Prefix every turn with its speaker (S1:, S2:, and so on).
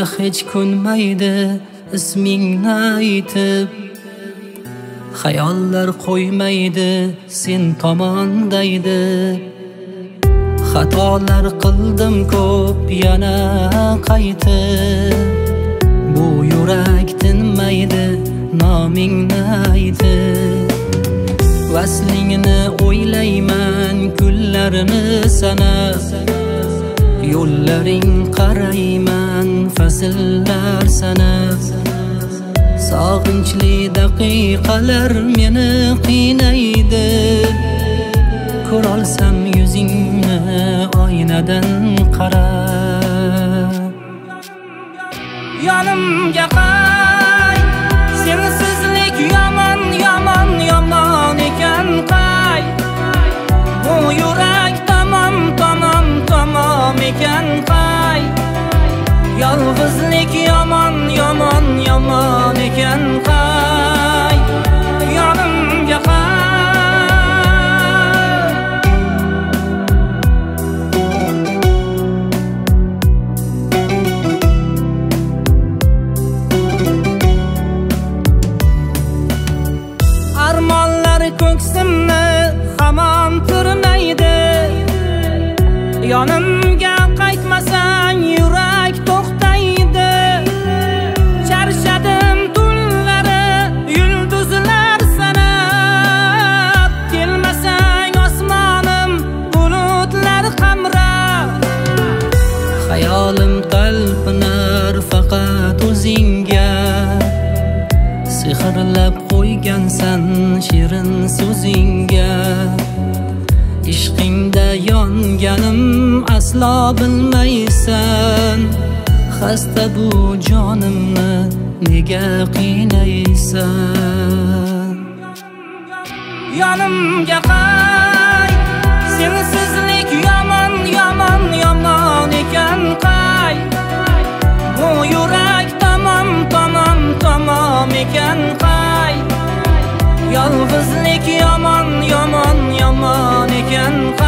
S1: hech ko'nmaydi ismingni aytib, xayollar qo'ymaydi sen tomondaydi. Xatolar qildim ko'p yana qaytib, bu yurak tinmaydi nomingni aytib. Vaslingni o'ylayman kunlarini sanab, yo'llaring qarayman fasllar sanab. Sog'inchli daqiqalar meni qiynaydi, ko'rolsam yuzingni oynadan qarab.
S2: Yonimga qay, sensizlik yomon yomon yomon ekan qay. Bu yurak tamom tamom tamom ekan qay. Yolg'izlik yomon yomon yomon ekan qay. Yonimga qay. Armonlar ko'ksimni hamon turmaydi, yonimga qaytmasang yurak to'xtaydi. Charchadim tunlari yulduzlar sanab, kelmasang osmonim bulutlar qamrab.
S1: Xayolim talpinar faqat o'zingga, sehrlab qo'ygansan shirin so'zingga. Ishqingda yonganim aslo bilmaysan, xasta bu jonimni nega qiynaysan.
S2: Yonimga qay, sensizlik yomon yomon yomon ekan qay. Bu yurak tamom tamom tamom ekan qay. Yolg'izlik yomon yomon yomon ekan qay.